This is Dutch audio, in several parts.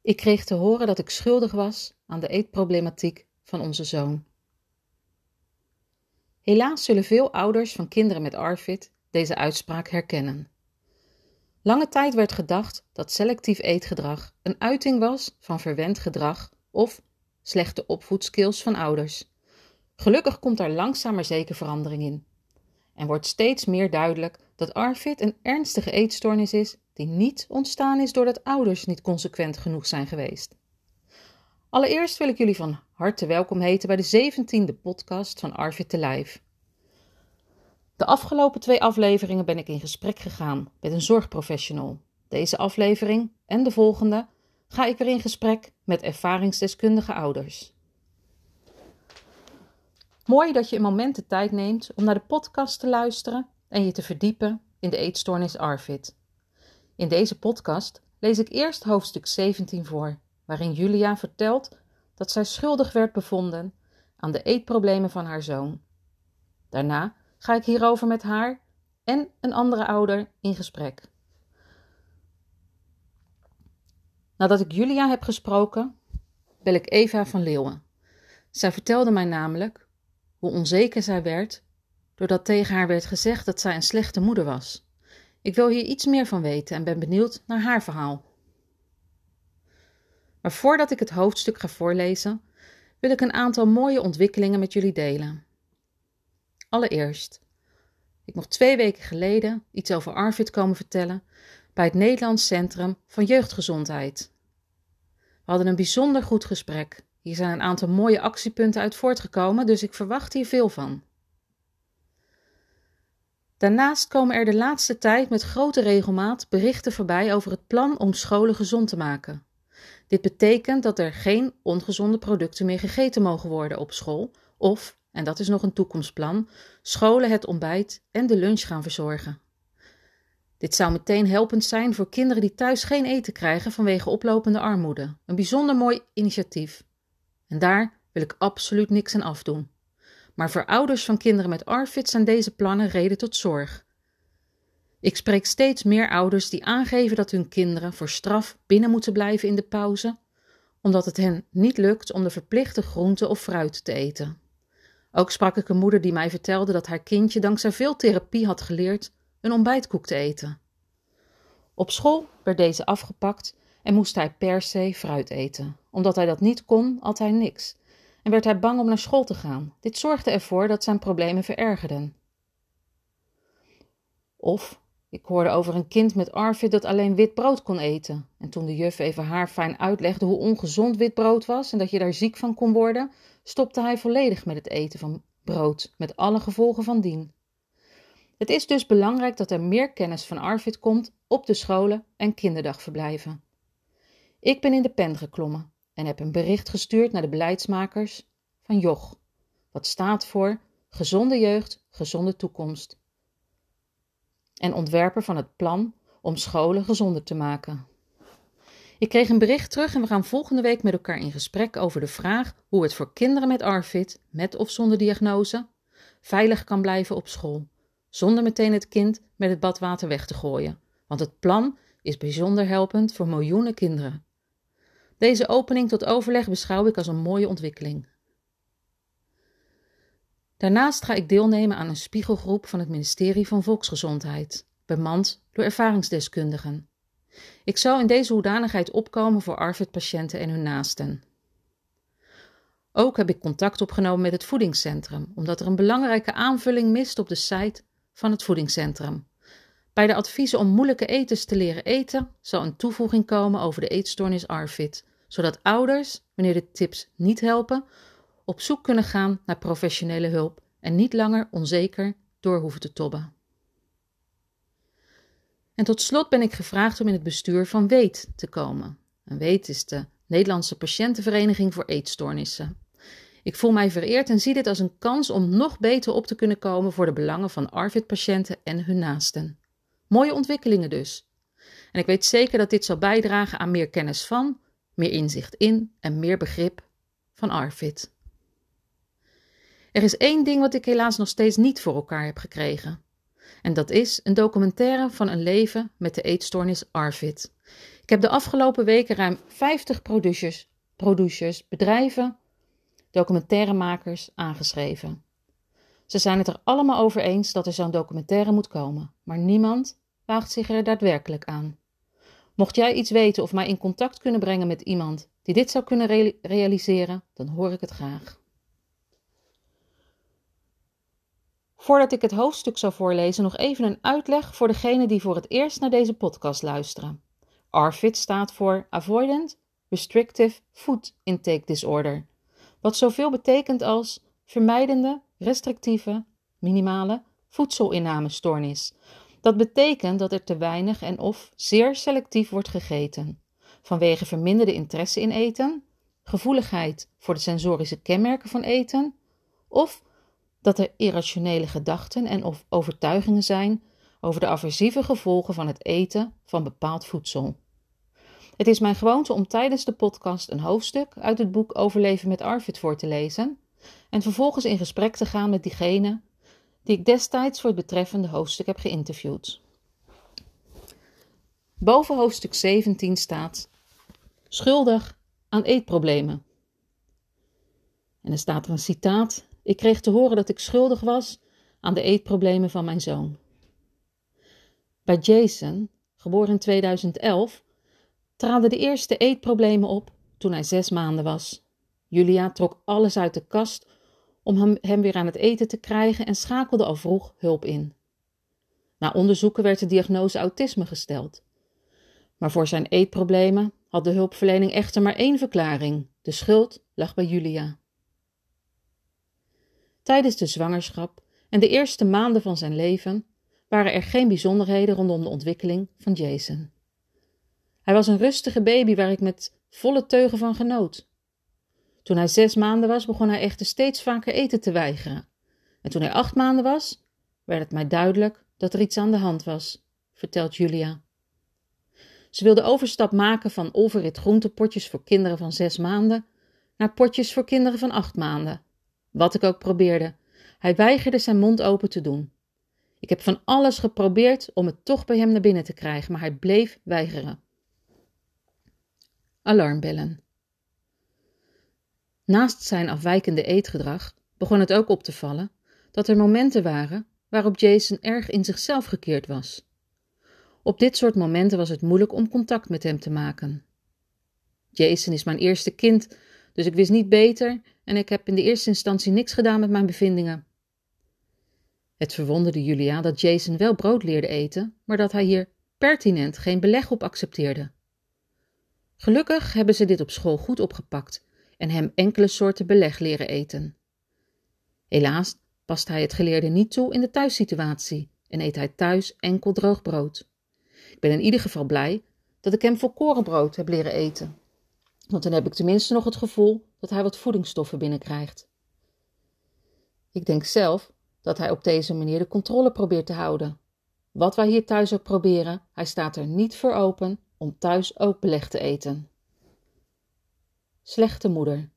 Ik kreeg te horen dat ik schuldig was aan de eetproblematiek van onze zoon. Helaas zullen veel ouders van kinderen met ARFID deze uitspraak herkennen. Lange tijd werd gedacht dat selectief eetgedrag een uiting was van verwend gedrag of slechte opvoedskills van ouders. Gelukkig komt daar langzaam maar zeker verandering in. En wordt steeds meer duidelijk dat ARFID een ernstige eetstoornis is die niet ontstaan is doordat ouders niet consequent genoeg zijn geweest. Allereerst wil ik jullie van harte welkom heten bij de 17e podcast van ARFID te Live. De afgelopen 2 afleveringen ben ik in gesprek gegaan met een zorgprofessional. Deze aflevering en de volgende ga ik weer in gesprek met ervaringsdeskundige ouders. Mooi dat je een moment de tijd neemt om naar de podcast te luisteren en je te verdiepen in de eetstoornis ARFID. In deze podcast lees ik eerst hoofdstuk 17 voor, waarin Julia vertelt dat zij schuldig werd bevonden aan de eetproblemen van haar zoon. Daarna ga ik hierover met haar en een andere ouder in gesprek. Nadat ik Julia heb gesproken, bel ik Eva van Leeuwen. Zij vertelde mij namelijk hoe onzeker zij werd doordat tegen haar werd gezegd dat zij een slechte moeder was. Ik wil hier iets meer van weten en ben benieuwd naar haar verhaal. Maar voordat ik het hoofdstuk ga voorlezen, wil ik een aantal mooie ontwikkelingen met jullie delen. Allereerst, ik mocht 2 weken geleden iets over ARFID komen vertellen bij het Nederlands Centrum van Jeugdgezondheid. We hadden een bijzonder goed gesprek. Hier zijn een aantal mooie actiepunten uit voortgekomen, dus ik verwacht hier veel van. Daarnaast komen er de laatste tijd met grote regelmaat berichten voorbij over het plan om scholen gezond te maken. Dit betekent dat er geen ongezonde producten meer gegeten mogen worden op school of, en dat is nog een toekomstplan, scholen het ontbijt en de lunch gaan verzorgen. Dit zou meteen helpend zijn voor kinderen die thuis geen eten krijgen vanwege oplopende armoede. Een bijzonder mooi initiatief. En daar wil ik absoluut niks aan afdoen. Maar voor ouders van kinderen met ARFID zijn deze plannen reden tot zorg. Ik spreek steeds meer ouders die aangeven dat hun kinderen voor straf binnen moeten blijven in de pauze, omdat het hen niet lukt om de verplichte groente of fruit te eten. Ook sprak ik een moeder die mij vertelde dat haar kindje dankzij veel therapie had geleerd een ontbijtkoek te eten. Op school werd deze afgepakt en moest hij per se fruit eten. Omdat hij dat niet kon, at hij niks. En werd hij bang om naar school te gaan. Dit zorgde ervoor dat zijn problemen verergerden. Of ik hoorde over een kind met ARFID dat alleen wit brood kon eten. En toen de juf even haar fijn uitlegde hoe ongezond wit brood was en dat je daar ziek van kon worden, stopte hij volledig met het eten van brood, met alle gevolgen van dien. Het is dus belangrijk dat er meer kennis van ARFID komt op de scholen en kinderdagverblijven. Ik ben in de pen geklommen en heb een bericht gestuurd naar de beleidsmakers van JOG, wat staat voor Gezonde Jeugd, Gezonde Toekomst, en ontwerper van het plan om scholen gezonder te maken. Ik kreeg een bericht terug en we gaan volgende week met elkaar in gesprek over de vraag hoe het voor kinderen met ARFID, met of zonder diagnose, veilig kan blijven op school, zonder meteen het kind met het badwater weg te gooien, want het plan is bijzonder helpend voor miljoenen kinderen. Deze opening tot overleg beschouw ik als een mooie ontwikkeling. Daarnaast ga ik deelnemen aan een spiegelgroep van het ministerie van Volksgezondheid, bemand door ervaringsdeskundigen. Ik zal in deze hoedanigheid opkomen voor ARFID-patiënten en hun naasten. Ook heb ik contact opgenomen met het voedingscentrum, omdat er een belangrijke aanvulling mist op de site van het voedingscentrum. Bij de adviezen om moeilijke etens te leren eten zal een toevoeging komen over de eetstoornis ARFID, zodat ouders, wanneer de tips niet helpen, op zoek kunnen gaan naar professionele hulp en niet langer onzeker door hoeven te tobben. En tot slot ben ik gevraagd om in het bestuur van WEET te komen. En WEET is de Nederlandse Patiëntenvereniging voor Eetstoornissen. Ik voel mij vereerd en zie dit als een kans om nog beter op te kunnen komen voor de belangen van ARFID-patiënten en hun naasten. Mooie ontwikkelingen dus. En ik weet zeker dat dit zal bijdragen aan meer kennis van, meer inzicht in en meer begrip van ARFID. Er is 1 ding wat ik helaas nog steeds niet voor elkaar heb gekregen. En dat is een documentaire van een leven met de eetstoornis ARFID. Ik heb de afgelopen weken ruim 50 producers, bedrijven, documentairemakers aangeschreven. Ze zijn het er allemaal over eens dat er zo'n documentaire moet komen, maar niemand waagt zich er daadwerkelijk aan. Mocht jij iets weten of mij in contact kunnen brengen met iemand die dit zou kunnen realiseren, dan hoor ik het graag. Voordat ik het hoofdstuk zou voorlezen, nog even een uitleg voor degenen die voor het eerst naar deze podcast luisteren. ARFID staat voor Avoidant Restrictive Food Intake Disorder, wat zoveel betekent als vermijdende, restrictieve, minimale voedselinnamestoornis. Dat betekent dat er te weinig en of zeer selectief wordt gegeten, vanwege verminderde interesse in eten, gevoeligheid voor de sensorische kenmerken van eten, of dat er irrationele gedachten en of overtuigingen zijn over de aversieve gevolgen van het eten van bepaald voedsel. Het is mijn gewoonte om tijdens de podcast een hoofdstuk uit het boek Overleven met ARFID voor te lezen en vervolgens in gesprek te gaan met diegene die ik destijds voor het betreffende hoofdstuk heb geïnterviewd. Boven hoofdstuk 17 staat: schuldig aan eetproblemen. En er staat er een citaat: ik kreeg te horen dat ik schuldig was aan de eetproblemen van mijn zoon. Bij Jason, geboren in 2011, traden de eerste eetproblemen op toen hij 6 maanden was. Julia trok alles uit de kast om hem weer aan het eten te krijgen en schakelde al vroeg hulp in. Na onderzoeken werd de diagnose autisme gesteld. Maar voor zijn eetproblemen had de hulpverlening echter maar één verklaring: de schuld lag bij Julia. Tijdens de zwangerschap en de eerste maanden van zijn leven waren er geen bijzonderheden rondom de ontwikkeling van Jason. Hij was een rustige baby waar ik met volle teugen van genoot. Toen hij 6 maanden was, begon hij echter steeds vaker eten te weigeren. En toen hij 8 maanden was, werd het mij duidelijk dat er iets aan de hand was, vertelt Julia. Ze wilde overstap maken van overrit groentepotjes voor kinderen van 6 maanden naar potjes voor kinderen van 8 maanden. Wat ik ook probeerde, hij weigerde zijn mond open te doen. Ik heb van alles geprobeerd om het toch bij hem naar binnen te krijgen, maar hij bleef weigeren. Alarmbellen. Naast zijn afwijkende eetgedrag begon het ook op te vallen dat er momenten waren waarop Jason erg in zichzelf gekeerd was. Op dit soort momenten was het moeilijk om contact met hem te maken. Jason is mijn eerste kind, dus ik wist niet beter en ik heb in de eerste instantie niks gedaan met mijn bevindingen. Het verwonderde Julia dat Jason wel brood leerde eten, maar dat hij hier pertinent geen beleg op accepteerde. Gelukkig hebben ze dit op school goed opgepakt en hem enkele soorten beleg leren eten. Helaas past hij het geleerde niet toe in de thuissituatie en eet hij thuis enkel droog brood. Ik ben in ieder geval blij dat ik hem volkorenbrood heb leren eten, want dan heb ik tenminste nog het gevoel dat hij wat voedingsstoffen binnenkrijgt. Ik denk zelf dat hij op deze manier de controle probeert te houden. Wat wij hier thuis ook proberen, hij staat er niet voor open om thuis ook beleg te eten. Slechte moeder.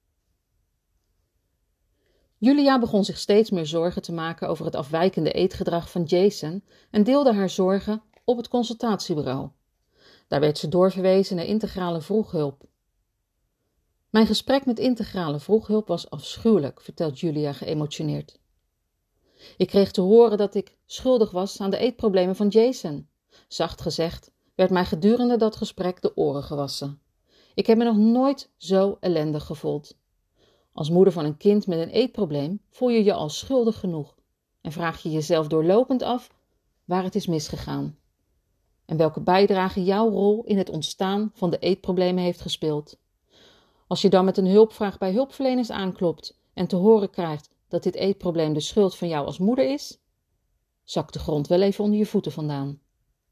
Julia begon zich steeds meer zorgen te maken over het afwijkende eetgedrag van Jason en deelde haar zorgen op het consultatiebureau. Daar werd ze doorverwezen naar integrale vroeghulp. Mijn gesprek met integrale vroeghulp was afschuwelijk, vertelt Julia geëmotioneerd. Ik kreeg te horen dat ik schuldig was aan de eetproblemen van Jason. Zacht gezegd werd mij gedurende dat gesprek de oren gewassen. Ik heb me nog nooit zo ellendig gevoeld. Als moeder van een kind met een eetprobleem voel je je al schuldig genoeg en vraag je jezelf doorlopend af waar het is misgegaan en welke bijdrage jouw rol in het ontstaan van de eetproblemen heeft gespeeld. Als je dan met een hulpvraag bij hulpverleners aanklopt en te horen krijgt dat dit eetprobleem de schuld van jou als moeder is, zakt de grond wel even onder je voeten vandaan.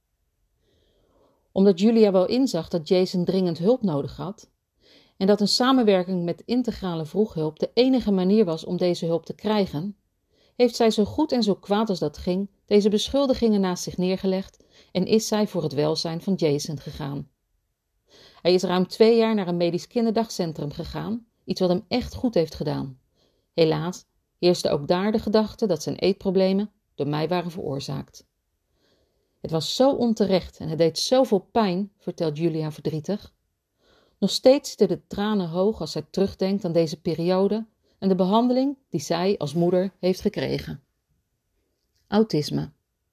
Omdat Julia wel inzag dat Jason dringend hulp nodig had en dat een samenwerking met integrale vroeghulp de enige manier was om deze hulp te krijgen, heeft zij zo goed en zo kwaad als dat ging deze beschuldigingen naast zich neergelegd en is zij voor het welzijn van Jason gegaan. Hij is ruim 2 jaar naar een medisch kinderdagcentrum gegaan, iets wat hem echt goed heeft gedaan. Helaas heerste ook daar de gedachte dat zijn eetproblemen door mij waren veroorzaakt. Het was zo onterecht en het deed zoveel pijn, vertelt Julia verdrietig. Nog steeds zitten de tranen hoog als zij terugdenkt aan deze periode en de behandeling die zij als moeder heeft gekregen. Autisme.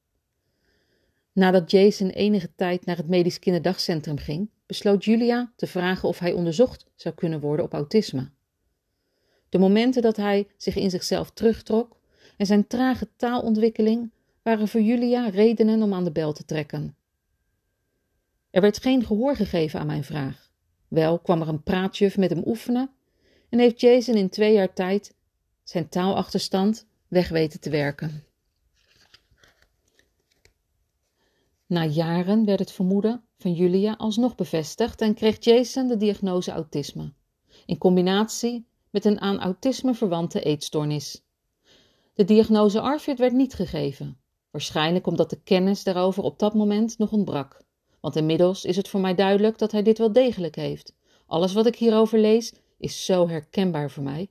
Nadat Jason enige tijd naar het medisch kinderdagcentrum ging, besloot Julia te vragen of hij onderzocht zou kunnen worden op autisme. De momenten dat hij zich in zichzelf terugtrok en zijn trage taalontwikkeling waren voor Julia redenen om aan de bel te trekken. Er werd geen gehoor gegeven aan mijn vraag. Wel kwam er een praatjuf met hem oefenen en heeft Jason in 2 jaar tijd zijn taalachterstand weg weten te werken. Na jaren werd het vermoeden van Julia alsnog bevestigd en kreeg Jason de diagnose autisme, in combinatie met een aan autisme verwante eetstoornis. De diagnose ARFID werd niet gegeven, waarschijnlijk omdat de kennis daarover op dat moment nog ontbrak. Want inmiddels is het voor mij duidelijk dat hij dit wel degelijk heeft. Alles wat ik hierover lees is zo herkenbaar voor mij.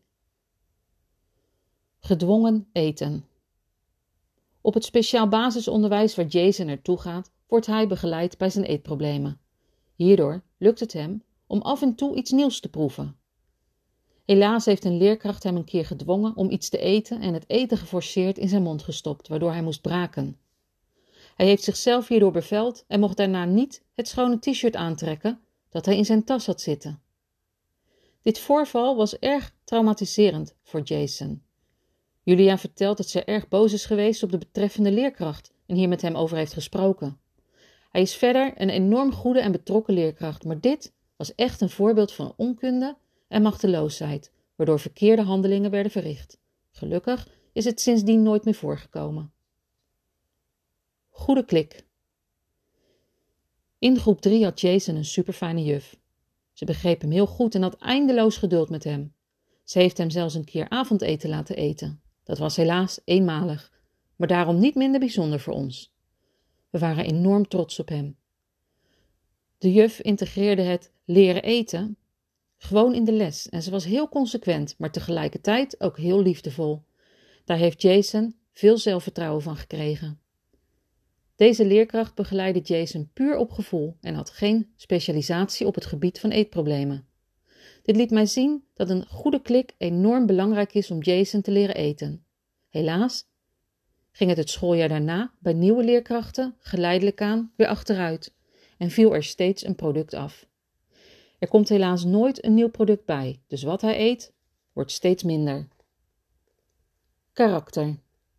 Gedwongen eten. Op het speciaal basisonderwijs waar Jason naartoe gaat, wordt hij begeleid bij zijn eetproblemen. Hierdoor lukt het hem om af en toe iets nieuws te proeven. Helaas heeft een leerkracht hem een keer gedwongen om iets te eten en het eten geforceerd in zijn mond gestopt, waardoor hij moest braken. Hij heeft zichzelf hierdoor beveld en mocht daarna niet het schone t-shirt aantrekken dat hij in zijn tas had zitten. Dit voorval was erg traumatiserend voor Jason. Julia vertelt dat ze erg boos is geweest op de betreffende leerkracht en hier met hem over heeft gesproken. Hij is verder een enorm goede en betrokken leerkracht, maar dit was echt een voorbeeld van onkunde en machteloosheid, waardoor verkeerde handelingen werden verricht. Gelukkig is het sindsdien nooit meer voorgekomen. Goede klik. In groep 3 had Jason een superfijne juf. Ze begreep hem heel goed en had eindeloos geduld met hem. Ze heeft hem zelfs een keer avondeten laten eten. Dat was helaas eenmalig, maar daarom niet minder bijzonder voor ons. We waren enorm trots op hem. De juf integreerde het leren eten gewoon in de les en ze was heel consequent, maar tegelijkertijd ook heel liefdevol. Daar heeft Jason veel zelfvertrouwen van gekregen. Deze leerkracht begeleidde Jason puur op gevoel en had geen specialisatie op het gebied van eetproblemen. Dit liet mij zien dat een goede klik enorm belangrijk is om Jason te leren eten. Helaas ging het schooljaar daarna bij nieuwe leerkrachten geleidelijk aan weer achteruit en viel er steeds een product af. Er komt helaas nooit een nieuw product bij, dus wat hij eet wordt steeds minder. Karakter.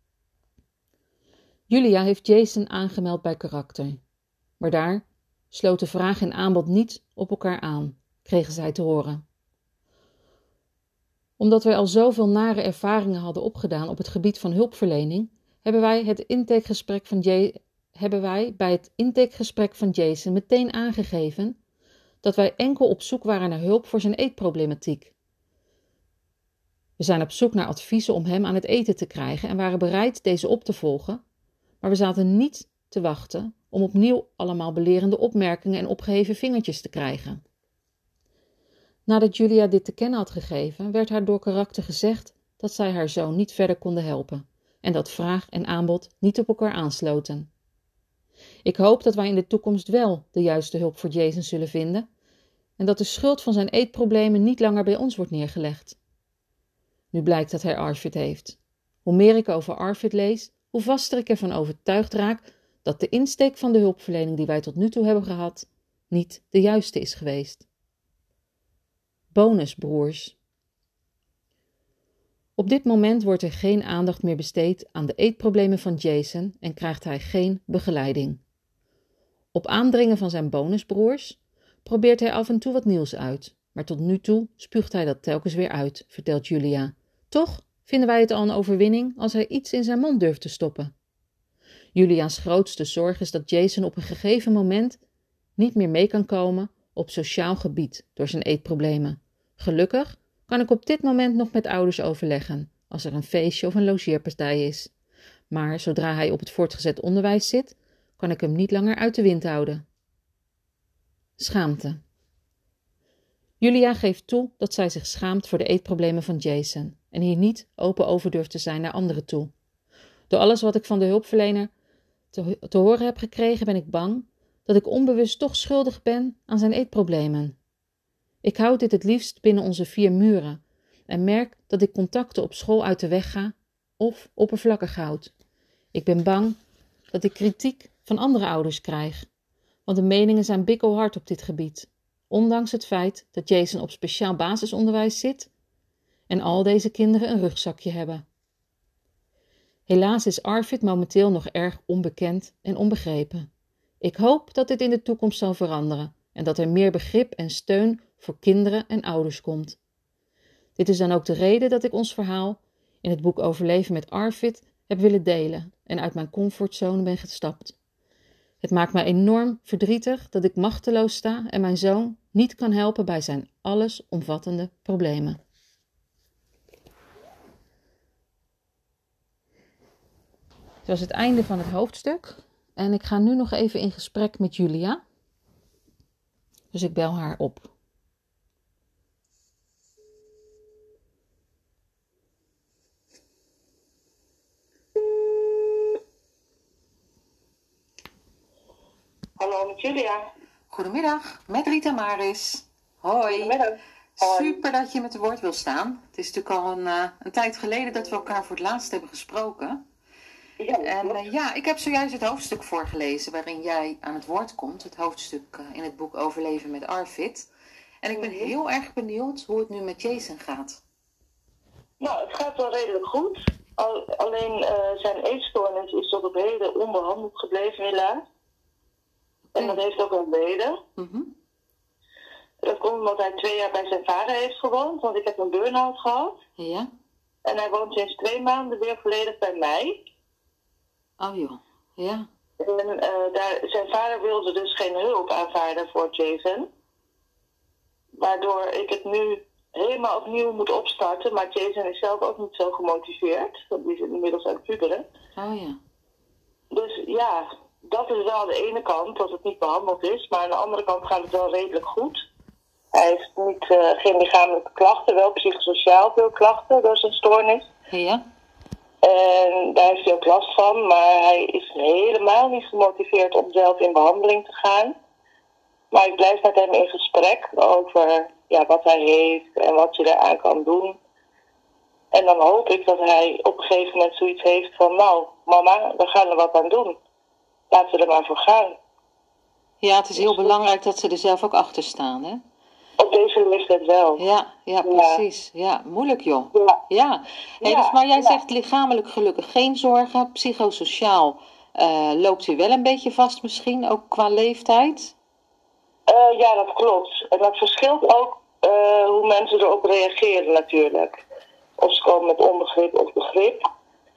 Julia heeft Jason aangemeld bij karakter, maar daar sloten vraag en aanbod niet op elkaar aan, kregen zij te horen. Omdat wij al zoveel nare ervaringen hadden opgedaan op het gebied van hulpverlening, hebben wij bij het intakegesprek van Jason meteen aangegeven dat wij enkel op zoek waren naar hulp voor zijn eetproblematiek. We zijn op zoek naar adviezen om hem aan het eten te krijgen en waren bereid deze op te volgen, maar we zaten niet te wachten om opnieuw allemaal belerende opmerkingen en opgeheven vingertjes te krijgen. Nadat Julia dit te kennen had gegeven, werd haar door karakter gezegd dat zij haar zoon niet verder konden helpen en dat vraag en aanbod niet op elkaar aansloten. Ik hoop dat wij in de toekomst wel de juiste hulp voor Jason zullen vinden en dat de schuld van zijn eetproblemen niet langer bij ons wordt neergelegd. Nu blijkt dat hij ARFID heeft. Hoe meer ik over ARFID lees, hoe vaster ik ervan overtuigd raak dat de insteek van de hulpverlening die wij tot nu toe hebben gehad niet de juiste is geweest. Bonusbroers. Op dit moment wordt er geen aandacht meer besteed aan de eetproblemen van Jason en krijgt hij geen begeleiding. Op aandringen van zijn bonusbroers probeert hij af en toe wat nieuws uit, maar tot nu toe spuugt hij dat telkens weer uit, vertelt Julia. Toch vinden wij het al een overwinning als hij iets in zijn mond durft te stoppen. Julia's grootste zorg is dat Jason op een gegeven moment niet meer mee kan komen op sociaal gebied door zijn eetproblemen. Gelukkig kan ik op dit moment nog met ouders overleggen als er een feestje of een logeerpartij is. Maar zodra hij op het voortgezet onderwijs zit, kan ik hem niet langer uit de wind houden. Schaamte. Julia geeft toe dat zij zich schaamt voor de eetproblemen van Jason en hier niet open over durft te zijn naar anderen toe. Door alles wat ik van de hulpverlener te horen heb gekregen, ben ik bang dat ik onbewust toch schuldig ben aan zijn eetproblemen. Ik houd dit het liefst binnen onze 4 muren en merk dat ik contacten op school uit de weg ga of oppervlakkig houd. Ik ben bang dat ik kritiek van andere ouders krijg, want de meningen zijn bikkelhard op dit gebied, ondanks het feit dat Jason op speciaal basisonderwijs zit en al deze kinderen een rugzakje hebben. Helaas is Arvid momenteel nog erg onbekend en onbegrepen. Ik hoop dat dit in de toekomst zal veranderen en dat er meer begrip en steun voor kinderen en ouders komt. Dit is dan ook de reden dat ik ons verhaal in het boek Overleven met Arvid heb willen delen en uit mijn comfortzone ben gestapt. Het maakt mij enorm verdrietig dat ik machteloos sta en mijn zoon niet kan helpen bij zijn allesomvattende problemen. Dat is het einde van het hoofdstuk en ik ga nu nog even in gesprek met Julia. Dus ik bel haar op. Hallo, met Julia. Goedemiddag, met Rita Maris. Hoi. Goedemiddag. Super dat je met het woord wil staan. Het is natuurlijk al een tijd geleden dat we elkaar voor het laatst hebben gesproken. Ja, En ik heb zojuist het hoofdstuk voorgelezen waarin jij aan het woord komt. Het hoofdstuk in het boek Overleven met Arvid. En ik ben heel erg benieuwd hoe het nu met Jason gaat. Nou, het gaat wel redelijk goed. Alleen zijn eetstoornis is tot op heden onbehandeld gebleven, helaas. En dat heeft ook een reden. Mm-hmm. Dat komt omdat hij 2 jaar bij zijn vader heeft gewoond, want ik heb een burn-out gehad. Ja? En hij woont sinds 2 maanden weer volledig bij mij. Oh joh, ja. En zijn vader wilde dus geen hulp aanvaarden voor Jason. Waardoor ik het nu helemaal opnieuw moet opstarten. Maar Jason is zelf ook niet zo gemotiveerd. Die is inmiddels aan het puberen. Oh ja. Dus ja, dat is wel de ene kant, dat het niet behandeld is. Maar aan de andere kant gaat het wel redelijk goed. Hij heeft geen lichamelijke klachten, wel psychosociaal veel klachten door zijn stoornis. Ja? En daar heeft hij ook last van, maar hij is helemaal niet gemotiveerd om zelf in behandeling te gaan. Maar ik blijf met hem in gesprek over wat hij heeft en wat je eraan kan doen. En dan hoop ik dat hij op een gegeven moment zoiets heeft van, nou mama, we gaan er wat aan doen. Laten we er maar voor gaan. Ja, het is heel belangrijk dat ze er zelf ook achter staan, hè? Op deze leeftijd wel. Ja, precies. Ja, moeilijk joh. Ja. Hey, Ja, dus, maar jij zegt lichamelijk gelukkig geen zorgen. Psychosociaal loopt u wel een beetje vast misschien, ook qua leeftijd? Ja, dat klopt. En dat verschilt ook hoe mensen erop reageren natuurlijk. Of ze komen met onbegrip of begrip.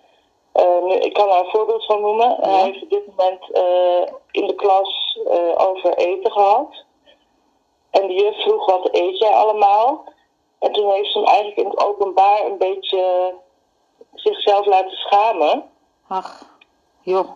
Ik kan daar een voorbeeld van noemen. Ja. Hij heeft op dit moment in de klas over eten gehad. En de juf vroeg, wat eet jij allemaal? En toen heeft ze hem eigenlijk in het openbaar een beetje zichzelf laten schamen. Ach, joh.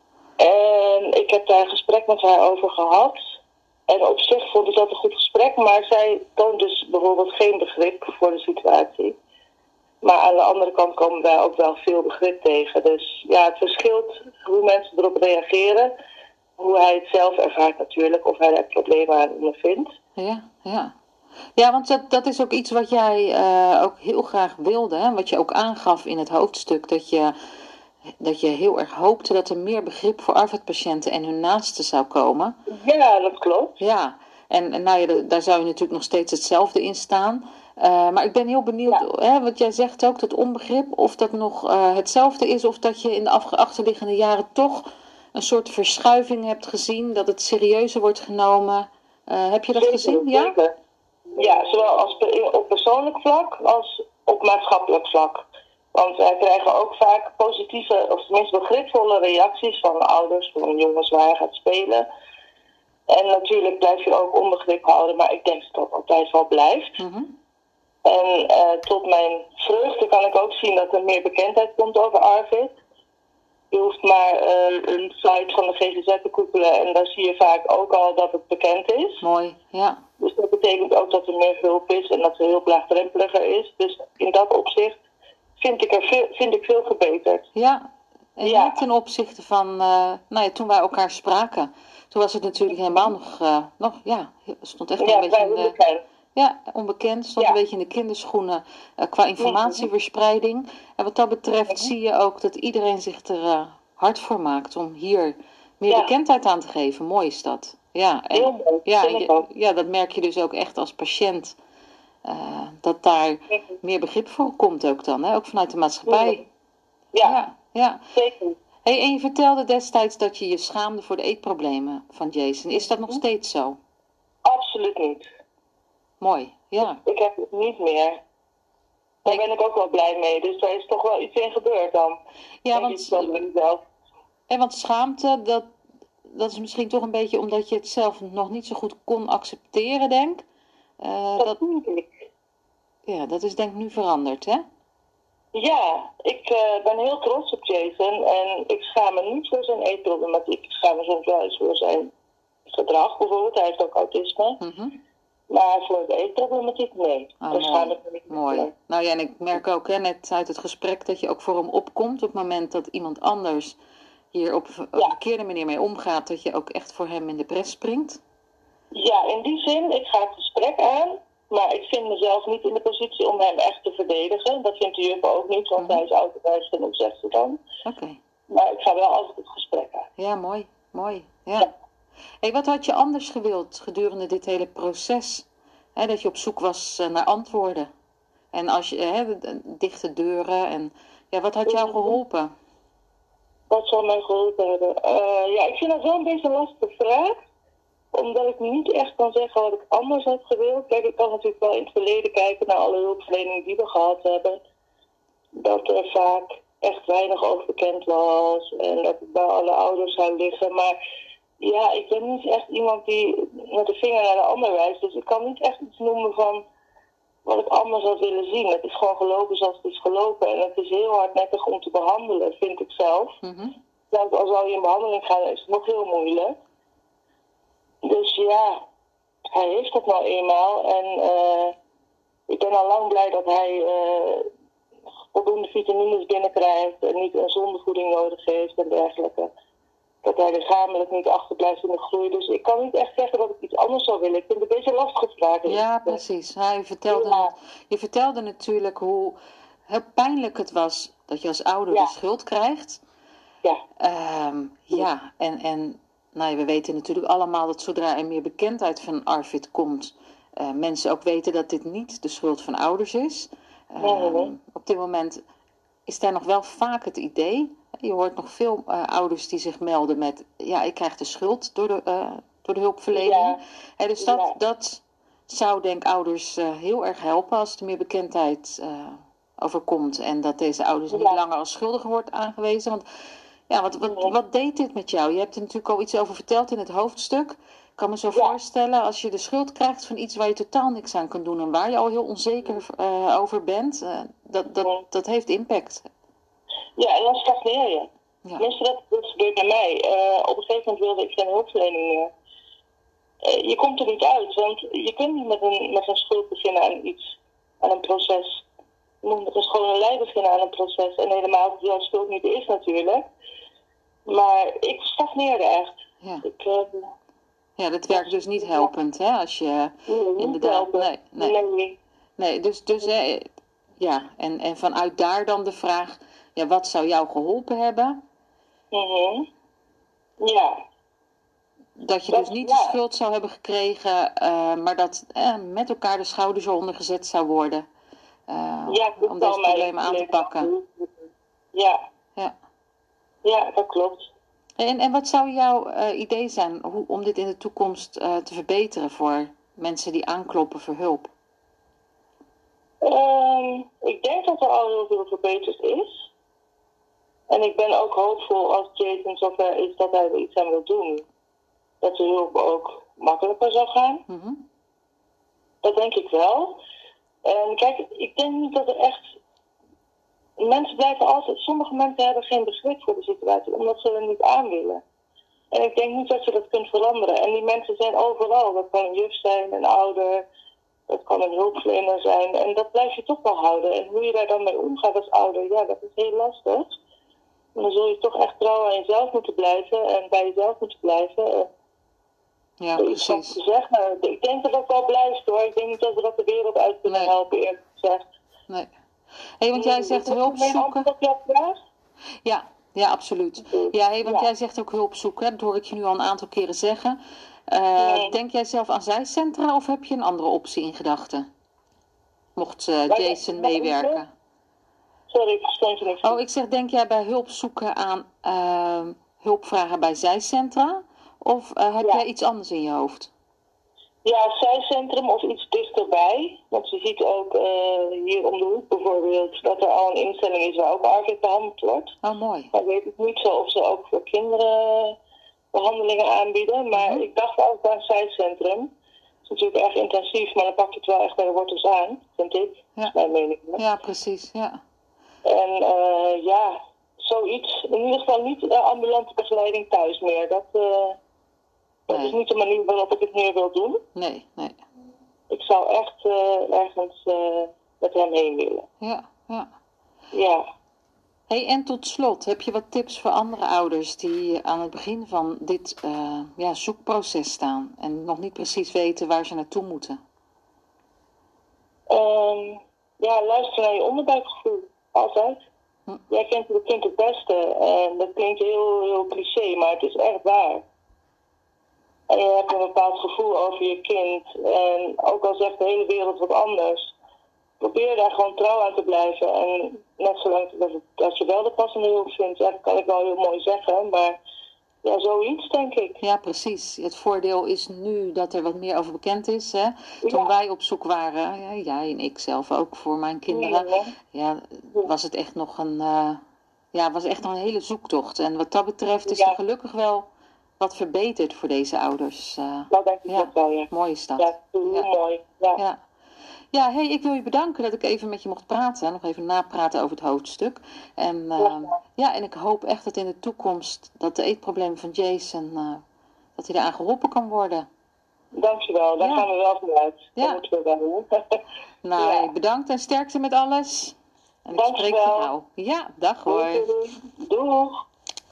En ik heb daar een gesprek met haar over gehad. En op zich vond ik dat een goed gesprek, maar zij toont dus bijvoorbeeld geen begrip voor de situatie. Maar aan de andere kant komen wij ook wel veel begrip tegen. Dus ja, het verschilt hoe mensen erop reageren. Hoe hij het zelf ervaart natuurlijk, of hij er problemen aan ondervindt. Ja. Ja, want dat is ook iets wat jij ook heel graag wilde, hè? Wat je ook aangaf in het hoofdstuk, dat je heel erg hoopte dat er meer begrip voor Arvid-patiënten en hun naasten zou komen. Ja, dat klopt. Ja, en nou ja, daar zou je natuurlijk nog steeds hetzelfde in staan. Maar ik ben heel benieuwd, hè, wat jij zegt ook, dat onbegrip, of dat nog hetzelfde is, of dat je in de achterliggende jaren toch een soort verschuiving hebt gezien, dat het serieuzer wordt genomen. Heb je dat gezien? Ja? Zeker. Ja, zowel op persoonlijk vlak als op maatschappelijk vlak. Want wij krijgen ook vaak positieve, of tenminste begripvolle reacties van de ouders van jongens waar hij gaat spelen. En natuurlijk blijf je ook onbegrip houden, maar ik denk dat dat altijd wel blijft. Mm-hmm. En tot mijn vreugde kan ik ook zien dat er meer bekendheid komt over Arvid. Je hoeft maar een site van de GGZ te koepelen en daar zie je vaak ook al dat het bekend is. Mooi, ja. Dus dat betekent ook dat er meer hulp is en dat het heel laagdrempeliger is. Dus in dat opzicht vind ik veel verbeterd. Ja, En Ja. ten opzichte van, toen wij elkaar spraken, toen was het natuurlijk helemaal stond echt nog een Ja, beetje vrij in de, onbekend. onbekend, stond Ja. een beetje in de kinderschoenen qua informatieverspreiding. En wat dat betreft zie je ook dat iedereen zich er hard voor maakt om hier meer bekendheid aan te geven. Mooi is dat. Ja, en, Heel mooi. Vind ik ook. dat merk je dus ook echt als patiënt. Dat daar meer begrip voor komt ook dan, hè? Ook vanuit de maatschappij. Ja. Zeker. Hey, en je vertelde destijds dat je je schaamde voor de eetproblemen van Jason. Is dat nog steeds zo? Absoluut niet. Mooi, ja. Ik heb het niet meer. Daar ben ik ook wel blij mee. Dus daar is toch wel iets in gebeurd dan. Ja, want want schaamte, dat is misschien toch een beetje omdat je het zelf nog niet zo goed kon accepteren, denk ik. dat denk ik. Ja, dat is denk ik nu veranderd, hè? Ja, ik ben heel trots op Jason. En ik schaam me niet voor zijn eetproblematiek. Ik schaam me soms wel eens voor zijn gedrag bijvoorbeeld. Hij heeft ook autisme. Maar voor de eetproblematiek, nee. Daar schaam ik me niet mooi. voor. Nou ja, en ik merk ook net uit het gesprek dat je ook voor hem opkomt. Op het moment dat iemand anders hier op een verkeerde manier mee omgaat, dat je ook echt voor hem in de bres springt. Ja, in die zin, ik ga het gesprek aan. Maar ik vind mezelf niet in de positie om hem echt te verdedigen. Dat vindt de juf ook niet, want hij is autorijs genoeg, zegt ze dan. Oké. Maar ik ga wel altijd het gesprek aan. Ja, mooi. Ja. Hey, wat had je anders gewild gedurende dit hele proces? Dat je op zoek was naar antwoorden. En als je, dichte deuren. En wat had jou geholpen? Wat zou mij geholpen hebben? Ik vind dat wel een beetje een lastige vraag. Omdat ik niet echt kan zeggen wat ik anders had gewild. Kijk, ik kan natuurlijk wel in het verleden kijken naar alle hulpverleningen die we gehad hebben. Dat er vaak echt weinig over bekend was. En dat het bij alle ouders zou liggen. Maar ja, ik ben niet echt iemand die met de vinger naar de ander wijst. Dus ik kan niet echt iets noemen van wat ik anders had willen zien. Het is gewoon gelopen zoals het is gelopen. En het is heel hardnekkig om te behandelen, vind ik zelf. Zelfs al zou je in behandeling gaan, is het nog heel moeilijk. Dus ja, hij heeft dat nou eenmaal. En ik ben al lang blij dat hij voldoende vitamines binnenkrijgt en niet een zondevoeding nodig heeft en dergelijke. Dat hij lichamelijk niet achterblijft in de groei. Dus ik kan niet echt zeggen dat ik iets anders zou willen. Ik vind het een beetje een lastige vraag. Ja, precies. Je vertelde natuurlijk hoe pijnlijk het was dat je als ouder de schuld krijgt. Ja. En we weten natuurlijk allemaal dat zodra er meer bekendheid van ARFID komt, mensen ook weten dat dit niet de schuld van ouders is. Op dit moment is daar nog wel vaak het idee. Je hoort nog veel ouders die zich melden met, ik krijg de schuld door de hulpverlening. Dus dat zou denk ik ouders heel erg helpen als er meer bekendheid overkomt. En dat deze ouders niet langer als schuldige wordt aangewezen. Want wat deed dit met jou? Je hebt er natuurlijk al iets over verteld in het hoofdstuk. Ik kan me zo voorstellen, als je de schuld krijgt van iets waar je totaal niks aan kunt doen en waar je al heel onzeker over bent, dat heeft impact. Ja, en dan stagneer je. Tenminste, dat gebeurt bij mij. Op een gegeven moment wilde ik geen hulpverlening meer. Je komt er niet uit, want je kunt niet met een schuld beginnen aan iets, aan een proces. Je moet met een schone lei beginnen aan een proces. En helemaal als jouw schuld niet is natuurlijk. Maar ik stagneerde echt. Dat werkt dus niet helpend, hè? Als je inderdaad... Nee, dus en vanuit daar dan de vraag, wat zou jou geholpen hebben? Ja. Dat je dus niet de schuld zou hebben gekregen, maar dat met elkaar de schouders eronder gezet zou worden. Om deze problemen aan te pakken. Ja, dat klopt. En wat zou jouw idee zijn om dit in de toekomst te verbeteren voor mensen die aankloppen voor hulp? Ik denk dat er al heel veel verbeterd is. En ik ben ook hoopvol als Jason zover is dat hij er iets aan wil doen. Dat de hulp ook makkelijker zal gaan. Dat denk ik wel. En kijk, ik denk niet dat er echt... Mensen blijven altijd... Sommige mensen hebben geen begrip voor de situatie, omdat ze er niet aan willen. En ik denk niet dat je dat kunt veranderen. En die mensen zijn overal. Dat kan een juf zijn, een ouder... Dat kan een hulpverlener zijn. En dat blijf je toch wel houden. En hoe je daar dan mee omgaat als ouder, dat is heel lastig. dan zul je toch echt trouw aan jezelf moeten blijven en bij jezelf moeten blijven. En Ja, iets van precies. te zeggen. Ik denk dat dat wel blijft hoor. Ik denk niet dat we dat de wereld uit kunnen Nee. helpen, eerlijk gezegd. Nee. Hey, want jij zegt hulp Mijn zoeken. antwoord op jouw vraag? Ja, absoluut. Ja, hey, want jij zegt ook hulp zoeken. Dat hoor ik je nu al een aantal keren zeggen. Denk jij zelf aan zijcentra of heb je een andere optie in gedachten? Mocht Jason meewerken. Sorry, ik verstond je niet. Oh, ik zeg, denk jij bij hulp zoeken aan hulpvragen bij zijcentra? Of heb jij iets anders in je hoofd? Ja, zijcentrum of iets dichterbij. Want je ziet ook hier om de hoek bijvoorbeeld dat er al een instelling is waar ook ARVID behandeld wordt. Oh, mooi. Maar weet ik niet zo of ze ook voor kinderen behandelingen aanbieden. Maar ik dacht ook bij een zijcentrum. Het is natuurlijk erg intensief, maar dan pak je het wel echt bij de wortels aan, vind ik. Dat is mijn mening. Ja, precies, ja. En ja, zoiets. In ieder geval niet ambulante begeleiding thuis meer. Dat is niet de manier waarop ik het meer wil doen. Nee. Ik zou echt ergens met hem heen willen. Ja. Hey, en tot slot, heb je wat tips voor andere ouders die aan het begin van dit zoekproces staan en nog niet precies weten waar ze naartoe moeten? Ja, luister naar je onderbuikgevoel. Altijd. Jij kent het kind het beste. En dat klinkt heel, heel cliché, maar het is echt waar. En je hebt een bepaald gevoel over je kind. En ook al zegt de hele wereld wat anders, probeer daar gewoon trouw aan te blijven. En net zolang dat je wel de passende hulp vindt, dat kan ik wel heel mooi zeggen. Maar ja, zoiets denk ik. Ja, precies. Het voordeel is nu dat er wat meer over bekend is. Hè? Toen wij op zoek waren, jij en ik zelf ook voor mijn kinderen, was het echt nog was echt een hele zoektocht. En wat dat betreft is er gelukkig wel wat verbeterd voor deze ouders. Nou, denk ik ook wel, ja. Mooi is dat. Ja, heel mooi. Ja, hey, ik wil je bedanken dat ik even met je mocht praten. Nog even napraten over het hoofdstuk. En, en ik hoop echt dat in de toekomst dat de eetproblemen van Jason, dat hij eraan geholpen kan worden. Dankjewel, daar gaan we wel vanuit. Ja. Dat moeten we wel doen. Nou, bedankt en sterkte met alles. En ik spreek je gauw. Ja, dag hoor. Doeg.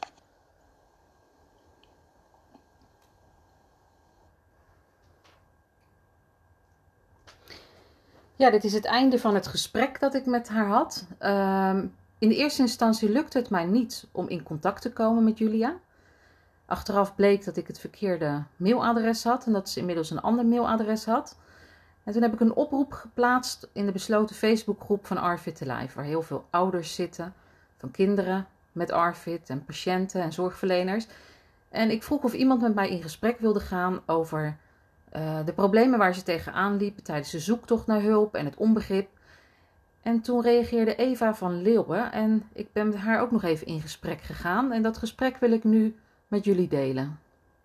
Ja, dit is het einde van het gesprek dat ik met haar had. In de eerste instantie lukte het mij niet om in contact te komen met Julia. Achteraf bleek dat ik het verkeerde mailadres had en dat ze inmiddels een ander mailadres had. En toen heb ik een oproep geplaatst in de besloten Facebookgroep van ARVID Alive, waar heel veel ouders zitten van kinderen met ARVID en patiënten en zorgverleners. En ik vroeg of iemand met mij in gesprek wilde gaan over de problemen waar ze tegenaan liepen tijdens de zoektocht naar hulp en het onbegrip. En toen reageerde Eva van Leeuwen en ik ben met haar ook nog even in gesprek gegaan. En dat gesprek wil ik nu met jullie delen.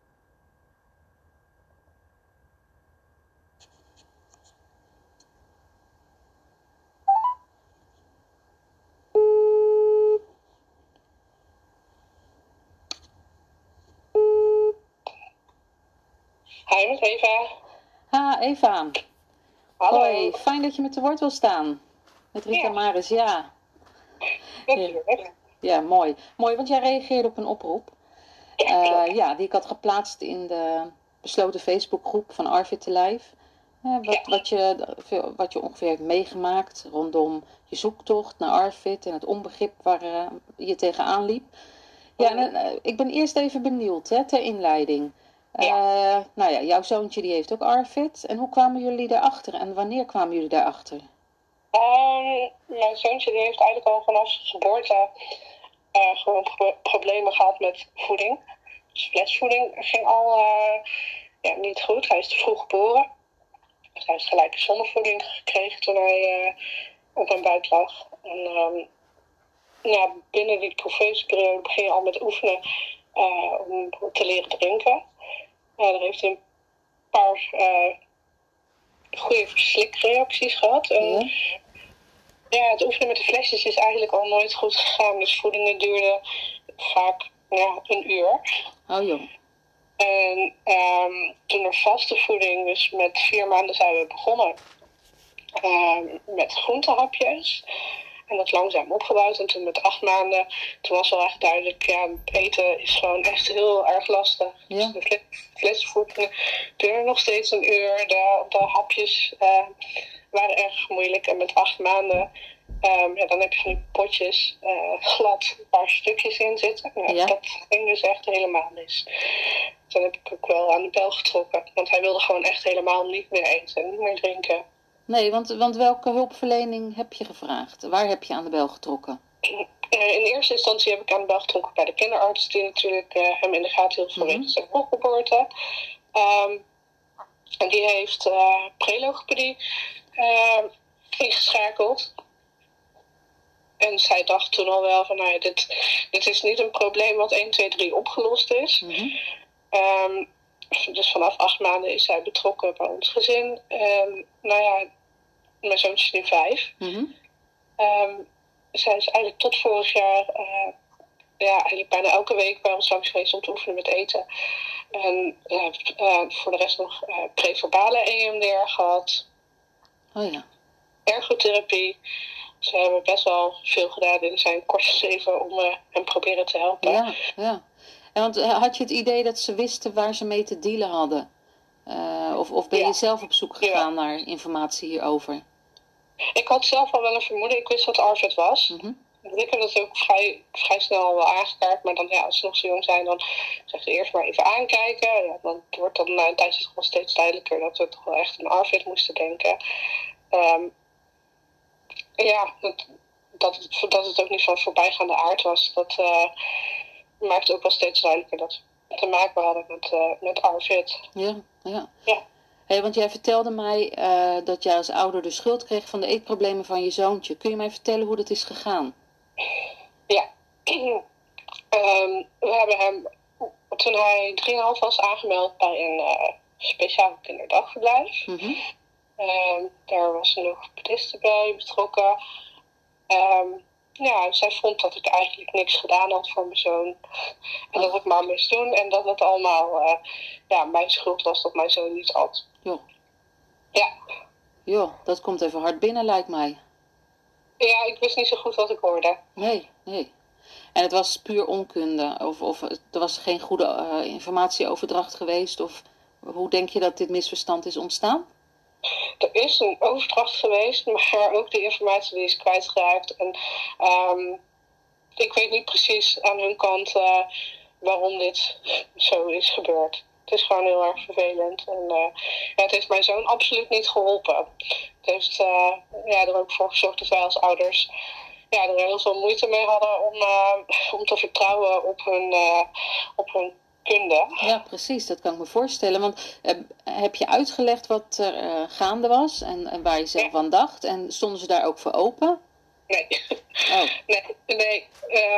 Hi, met Eva. Eva. Hallo. Hoi, fijn dat je met te woord wil staan. Met Rita Maris, ja. Ja, mooi. Mooi, want jij reageerde op een oproep. Die ik had geplaatst in de besloten Facebookgroep van ARVID Alive. Wat je ongeveer hebt meegemaakt rondom je zoektocht naar ARVID en het onbegrip waar je tegenaan liep. Ja, en, ik ben eerst even benieuwd, ter inleiding. Jouw zoontje die heeft ook ARVID. En hoe kwamen jullie daarachter en wanneer kwamen jullie daarachter? Mijn zoontje die heeft eigenlijk al vanaf zijn geboorte gewoon problemen gehad met voeding. Dus flesvoeding ging al niet goed. Hij is te vroeg geboren. Dus hij heeft gelijk zonnevoeding gekregen toen hij op mijn buik lag. En binnen die proefperiode begin je al met oefenen om te leren drinken. Daar heeft hij een paar goede verslikreacties gehad. En, het oefenen met de flesjes is eigenlijk al nooit goed gegaan. Dus voedingen duurden vaak een uur. Oh joh. En toen er vaste voeding, dus met 4 maanden zijn we begonnen met groentehapjes. En dat langzaam opgebouwd. En toen met 8 maanden, toen was wel echt duidelijk, ja, eten is gewoon echt heel erg lastig. Ja. Dus de flesvoedingen duren nog steeds een uur. De hapjes waren erg moeilijk. En met 8 maanden, dan heb je van die potjes glad een paar stukjes in zitten. Nou, Ja. Dat ging dus echt helemaal mis. Toen heb ik ook wel aan de bel getrokken. Want hij wilde gewoon echt helemaal niet meer eten en niet meer drinken. Nee, want welke hulpverlening heb je gevraagd? Waar heb je aan de bel getrokken? In eerste instantie heb ik aan de bel getrokken bij de kinderarts, die natuurlijk hem in de gaten hield vanwege zijn vroeggeboorte. En die heeft prelogopedie ingeschakeld. En zij dacht toen al wel van, nou ja, dit is niet een probleem wat 1, 2, 3 opgelost is. Dus vanaf 8 maanden is zij betrokken bij ons gezin. En nou ja, mijn zoontje is nu 5. Zij is eigenlijk tot vorig jaar eigenlijk bijna elke week bij ons langs geweest om te oefenen met eten. En voor de rest nog preverbale EMDR gehad. Oh ja. Ergotherapie. Ze hebben best wel veel gedaan in zijn korte leven om hem proberen te helpen. Ja. En want had je het idee dat ze wisten waar ze mee te dealen hadden? Of ben je zelf op zoek gegaan naar informatie hierover? Ik had zelf al wel een vermoeden. Ik wist wat ARVID was. Ik heb dat ook vrij snel al wel aangekaart. Maar dan, als ze nog zo jong zijn, dan zeg ze eerst maar even aankijken. Ja, dan wordt dan na een tijdje toch wel steeds duidelijker dat we toch wel echt aan ARVID moesten denken. Dat het ook niet van voorbijgaande aard was. Dat maakte ook wel steeds duidelijker dat we te maken hadden met ARVID. Ja. Hey, want jij vertelde mij dat jij als ouder de schuld kreeg van de eetproblemen van je zoontje. Kun je mij vertellen hoe dat is gegaan? Ja. We hebben hem, toen hij 3,5 was, aangemeld bij een speciaal kinderdagverblijf. Daar was nog pedisten bij betrokken. Zij vond dat ik eigenlijk niks gedaan had voor mijn zoon. En dat ik maar moest doen. En dat het allemaal mijn schuld was dat mijn zoon niet at. Joh, dat komt even hard binnen, lijkt mij. Ja, ik wist niet zo goed wat ik hoorde. Nee. En het was puur onkunde? Of er was geen goede informatieoverdracht geweest? Of hoe denk je dat dit misverstand is ontstaan? Er is een overdracht geweest, maar ook de informatie die is kwijtgeraakt. En ik weet niet precies aan hun kant waarom dit zo is gebeurd. Het is gewoon heel erg vervelend. En het heeft mijn zoon absoluut niet geholpen. Het heeft er ook voor gezorgd dat wij als ouders er heel veel moeite mee hadden om te vertrouwen op hun kunde. Ja, precies. Dat kan ik me voorstellen. Want heb je uitgelegd wat er gaande was en waar je zelf aan dacht? En stonden ze daar ook voor open? Nee. Oh. Nee.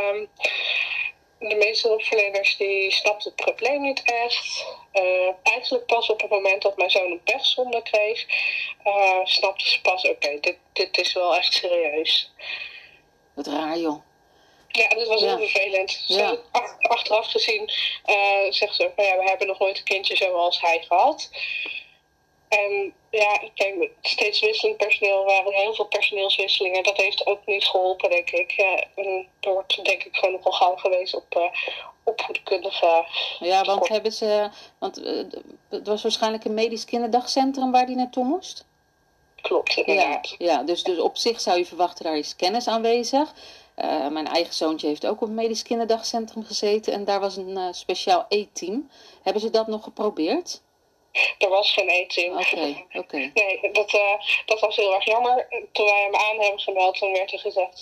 De meeste hulpverleners die snapten het probleem niet echt. Eigenlijk pas op het moment dat mijn zoon een pechzonde kreeg, snapten ze pas, oké, dit is wel echt serieus. Wat raar, joh. Ja, dat was heel vervelend. Ja. Achteraf gezien zegt ze ook, we hebben nog nooit een kindje zoals hij gehad. En kijk, met steeds wisselend personeel waren er heel veel personeelswisselingen. Dat heeft ook niet geholpen, denk ik. En er wordt denk ik gewoon nogal gauw geweest op opvoedkundige. Ja, want het was waarschijnlijk een medisch kinderdagcentrum waar die naartoe moest? Klopt, inderdaad. Ja, dus op zich zou je verwachten, daar is kennis aanwezig. Mijn eigen zoontje heeft ook op een medisch kinderdagcentrum gezeten en daar was een speciaal eetteam. Hebben ze dat nog geprobeerd? Er was geen eetteam. Oké. Nee, dat was heel erg jammer. Toen wij hem aan hebben gemeld, toen werd er gezegd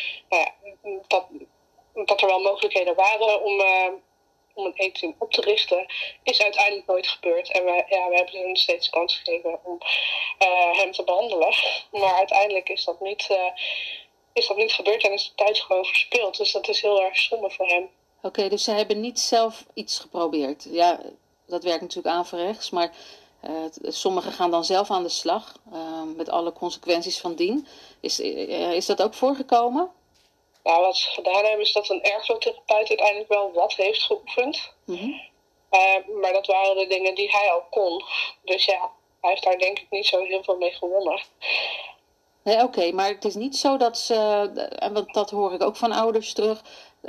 dat er wel mogelijkheden waren om een eetteam op te richten. Is uiteindelijk nooit gebeurd. En we hebben hem steeds de kans gegeven om hem te behandelen. Maar uiteindelijk is dat niet gebeurd en is de tijd gewoon verspild. Dus dat is heel erg zonde voor hem. Oké, dus ze hebben niet zelf iets geprobeerd. Ja, dat werkt natuurlijk averechts, maar sommigen gaan dan zelf aan de slag met alle consequenties van dien. Is dat ook voorgekomen? Nou, wat ze gedaan hebben is dat een ergotherapeut uiteindelijk wel wat heeft geoefend. Maar dat waren de dingen die hij al kon. Dus hij heeft daar denk ik niet zo heel veel mee gewonnen. Nee, oké, maar het is niet zo dat ze, en want dat hoor ik ook van ouders terug,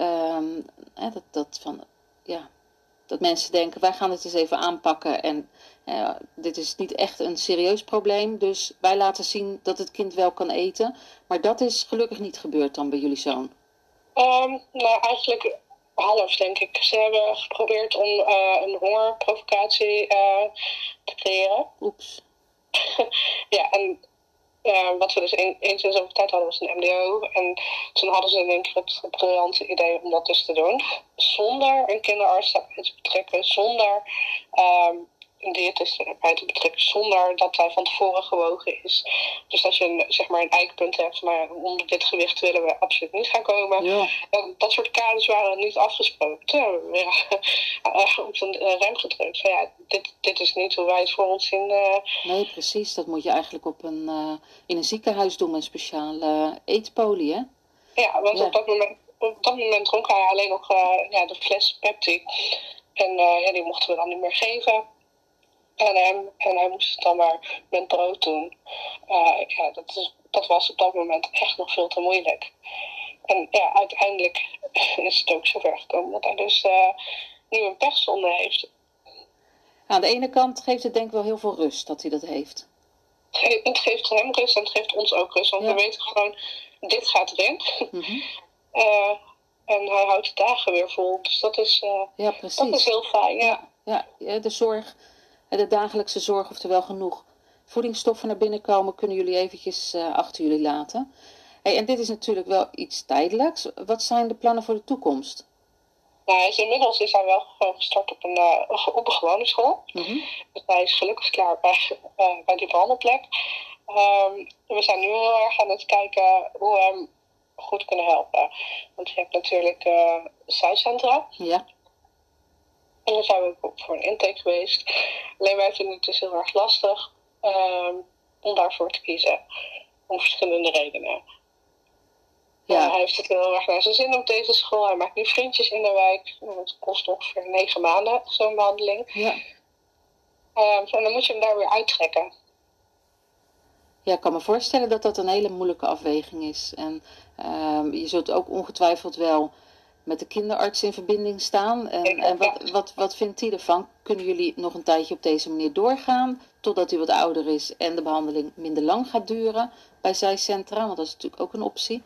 ja, dat mensen denken, wij gaan het eens even aanpakken en dit is niet echt een serieus probleem, dus wij laten zien dat het kind wel kan eten. Maar dat is gelukkig niet gebeurd dan bij jullie zoon. Nou, eigenlijk half, denk ik. Ze hebben geprobeerd om een hongerprovocatie te creëren. Oeps. Ja, en wat we dus eens in zoveel tijd hadden was een MDO. En toen hadden ze denk ik het briljante idee om dat dus te doen. Zonder een kinderarts daarbij te betrekken. Zonder een diëtist erbij te betrekken. Zonder dat hij van tevoren gewogen is. Dus als je zeg maar een eikpunt hebt. Maar onder dit gewicht willen we absoluut niet gaan komen. Ja. Dat soort kaders waren niet afgesproken. Toen hebben we op een rem gedrukt. Van ja, dit is niet hoe wij het voor ons zien. Nee, precies. Dat moet je eigenlijk in een ziekenhuis doen met speciale eetpolie, hè? Ja, want Ja. op dat moment dronk hij alleen nog de fles Pepsi. En die mochten we dan niet meer geven aan hem. En hij moest het dan maar met brood doen. Dat was op dat moment echt nog veel te moeilijk. En ja, uiteindelijk is het ook zover gekomen dat hij dus nu een pechzonde heeft. Aan de ene kant geeft het denk ik wel heel veel rust dat hij dat heeft. Het geeft hem rust en het geeft ons ook rust. Want we weten gewoon, dit gaat erin. Mm-hmm. En hij houdt de dagen weer vol. Dus dat is heel fijn. Ja, de zorg, de dagelijkse zorg, oftewel genoeg voedingsstoffen naar binnen komen, kunnen jullie eventjes achter jullie laten. Hey, en dit is natuurlijk wel iets tijdelijks. Wat zijn de plannen voor de toekomst? Nou, inmiddels is hij wel gewoon gestart op een gewone school. Mm-hmm. Dus hij is gelukkig klaar bij die behandelplek. We zijn nu heel erg aan het kijken hoe we hem goed kunnen helpen. Want je hebt natuurlijk zijcentra. Ja. En daar zijn we ook voor een intake geweest. Alleen wij vinden het dus heel erg lastig om daarvoor te kiezen. Om verschillende redenen. Ja. Hij heeft het heel erg naar zijn zin op deze school. Hij maakt nu vriendjes in de wijk. Het kost ongeveer 9 maanden, zo'n behandeling. Ja. En dan moet je hem daar weer uittrekken. Ja, ik kan me voorstellen dat dat een hele moeilijke afweging is. En je zult ook ongetwijfeld wel met de kinderarts in verbinding staan. En wat vindt hij ervan? Kunnen jullie nog een tijdje op deze manier doorgaan, totdat hij wat ouder is en de behandeling minder lang gaat duren bij zijcentra? Want dat is natuurlijk ook een optie.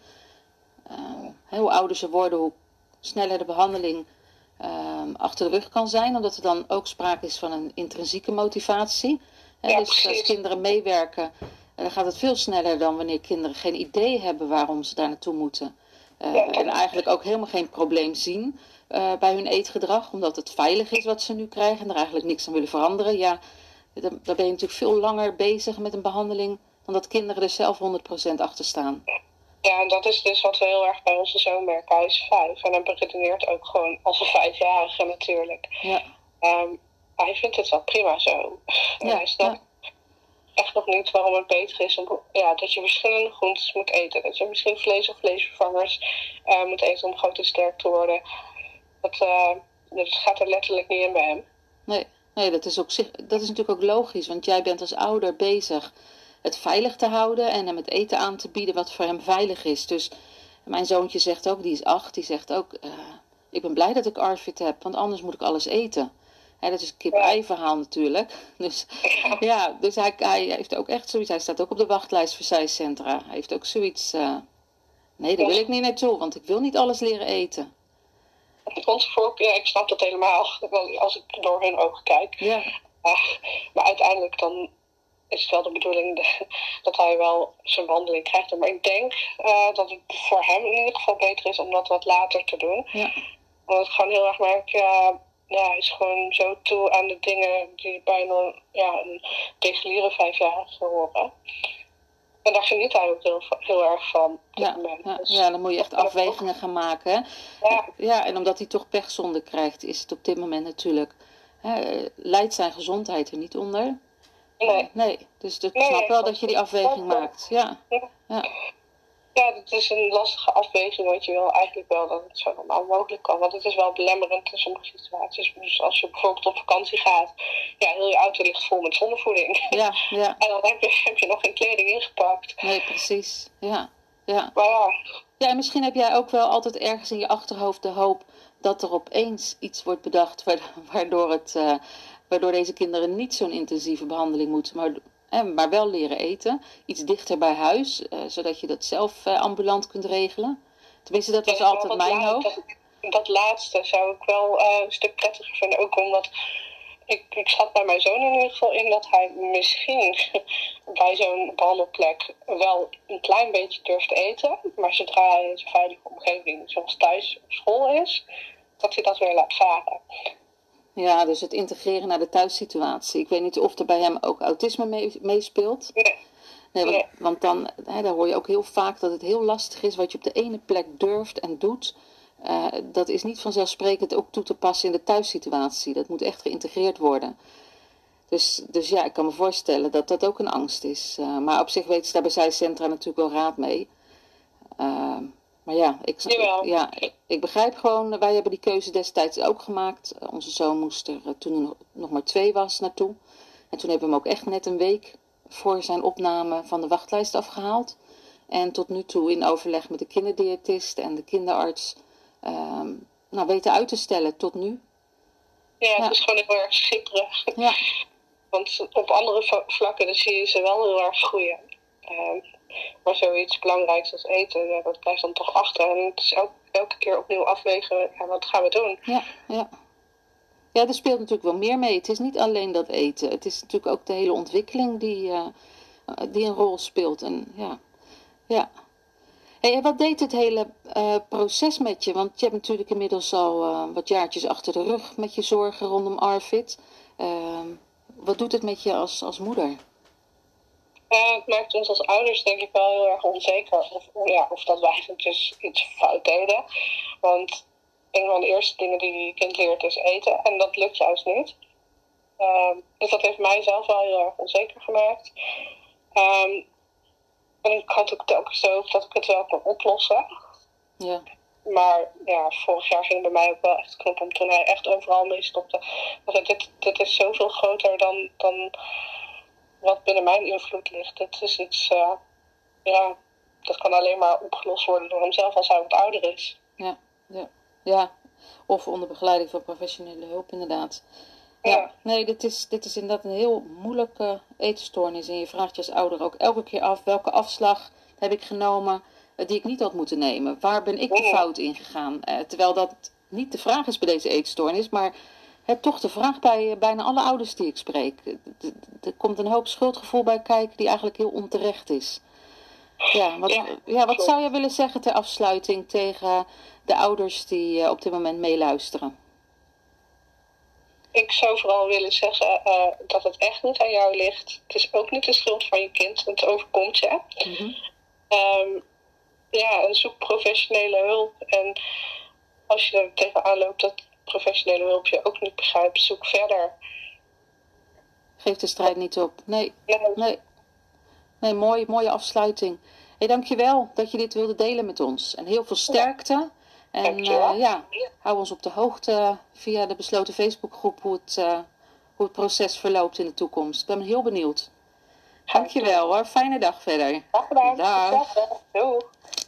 Hoe ouder ze worden, hoe sneller de behandeling achter de rug kan zijn. Omdat er dan ook sprake is van een intrinsieke motivatie. Dus als kinderen meewerken, dan gaat het veel sneller dan wanneer kinderen geen idee hebben waarom ze daar naartoe moeten. En eigenlijk ook helemaal geen probleem zien bij hun eetgedrag. Omdat het veilig is wat ze nu krijgen en er eigenlijk niks aan willen veranderen. Ja, dan ben je natuurlijk veel langer bezig met een behandeling dan dat kinderen er zelf 100% achter staan. Ja, en dat is dus wat we heel erg bij onze zoon merken. Hij is 5 en hij beredeneert ook gewoon als een 5-jarige natuurlijk. Ja. Hij vindt het wel prima zo. En hij snapt echt nog niet waarom het beter is dat je verschillende groentes moet eten. Dat je misschien vlees of vleesvervangers moet eten om groot en sterk te worden. Dat gaat er letterlijk niet in bij hem. Nee, dat is natuurlijk ook logisch. Want jij bent als ouder bezig het veilig te houden en hem het eten aan te bieden wat voor hem veilig is. Dus mijn zoontje zegt ook, die is 8, die zegt ook, ik ben blij dat ik Arvid heb, want anders moet ik alles eten. Dat is een kip-ei verhaal natuurlijk. Dus dus hij heeft ook echt zoiets, hij staat ook op de wachtlijst voor zijcentra. Hij heeft ook zoiets, nee, daar wil ik niet naartoe, want ik wil niet alles leren eten. Ik snap dat helemaal, als ik door hun ogen kijk. Ja. Maar uiteindelijk dan is het wel de bedoeling dat hij wel zijn behandeling krijgt. Maar ik denk dat het voor hem in ieder geval beter is om dat wat later te doen. Ja. Omdat ik gewoon heel erg merk, hij is gewoon zo toe aan de dingen die bij een reguliere 5-jarige horen. En daar geniet hij ook heel erg van op dit moment. Dus dan moet je echt afwegingen gaan maken. Hè? Ja. En omdat hij toch pechzonde krijgt, is het op dit moment natuurlijk, leidt zijn gezondheid er niet onder. Nee. Dus ik snap wel dat je die afweging maakt. Ja. Ja, dat is een lastige afweging, want je wil eigenlijk wel dat het zo normaal mogelijk kan. Want het is wel belemmerend in sommige situaties. Dus als je bijvoorbeeld op vakantie gaat, ja, heel je auto ligt vol met zonnevoeding. Ja. En dan heb je nog geen kleding ingepakt. Nee, precies. Ja. Maar ja. Ja, en misschien heb jij ook wel altijd ergens in je achterhoofd de hoop dat er opeens iets wordt bedacht waardoor deze kinderen niet zo'n intensieve behandeling moeten, maar wel leren eten. Iets dichter bij huis, zodat je dat zelf ambulant kunt regelen. Tenminste, dat was altijd mijn hoop. Dat laatste zou ik wel een stuk prettiger vinden. Ook omdat ik schat bij mijn zoon in ieder geval in dat hij misschien bij zo'n behandelplek wel een klein beetje durft te eten. Maar zodra hij in zijn veilige omgeving, zoals thuis of school is, dat hij dat weer laat varen. Ja, dus het integreren naar de thuissituatie. Ik weet niet of er bij hem ook autisme meespeelt. Nee, want dan hoor je ook heel vaak dat het heel lastig is wat je op de ene plek durft en doet. Dat is niet vanzelfsprekend ook toe te passen in de thuissituatie. Dat moet echt geïntegreerd worden. Dus ja, ik kan me voorstellen dat dat ook een angst is. Maar op zich weten ze daar bij zijcentra natuurlijk wel raad mee. Maar ja, ik begrijp gewoon, wij hebben die keuze destijds ook gemaakt. Onze zoon moest er toen hij nog maar 2 was naartoe. En toen hebben we hem ook echt net een week voor zijn opname van de wachtlijst afgehaald. En tot nu toe in overleg met de kinderdiëtist en de kinderarts weten uit te stellen tot nu. Ja, het is gewoon heel erg schipperig. Ja. Want op andere vlakken dan zie je ze wel heel erg groeien. Maar zoiets belangrijks als eten, ja, dat blijft dan toch achter. En het is elke keer opnieuw afwegen, ja, wat gaan we doen? Ja, er speelt natuurlijk wel meer mee. Het is niet alleen dat eten. Het is natuurlijk ook de hele ontwikkeling die een rol speelt. En ja. Hey, en wat deed het hele proces met je? Want je hebt natuurlijk inmiddels al wat jaartjes achter de rug met je zorgen rondom Arvid. Wat doet het met je als moeder? Het maakt ons als ouders denk ik wel heel erg onzeker of dat wij dus iets fout deden. Want een van de eerste dingen die je kind leert is eten en dat lukt juist niet. Dus dat heeft mij zelf wel heel erg onzeker gemaakt. En ik had ook telkens zo dat ik het wel kon oplossen. Ja. Maar ja, vorig jaar ging bij mij ook wel echt knop om toen hij echt overal mee stopte. Want dit is zoveel groter dan wat binnen mijn invloed ligt. Dit is iets, dat kan alleen maar opgelost worden door hemzelf als hij wat ouder is. Ja. Of onder begeleiding van professionele hulp inderdaad. Ja, nee, dit is inderdaad een heel moeilijke eetstoornis. En je vraagt je als ouder ook elke keer af welke afslag heb ik genomen die ik niet had moeten nemen. Waar ben ik de fout in gegaan? Terwijl dat niet de vraag is bij deze eetstoornis, maar toch de vraag bij bijna alle ouders die ik spreek. Er komt een hoop schuldgevoel bij kijken die eigenlijk heel onterecht is. Wat zou je willen zeggen ter afsluiting tegen de ouders die op dit moment meeluisteren? Ik zou vooral willen zeggen dat het echt niet aan jou ligt. Het is ook niet de schuld van je kind. Het overkomt je. Mm-hmm. En zoek professionele hulp. En als je er tegenaan loopt dat professionele hulp je ook niet begrijpt, zoek verder. Geef de strijd niet op. Nee, mooie afsluiting. Hey, dankjewel dat je dit wilde delen met ons. En heel veel sterkte. En hou ons op de hoogte via de besloten Facebookgroep hoe het proces verloopt in de toekomst. Ik ben heel benieuwd. Dankjewel hoor. Fijne dag verder. Dag gedaan. Dag. Doei.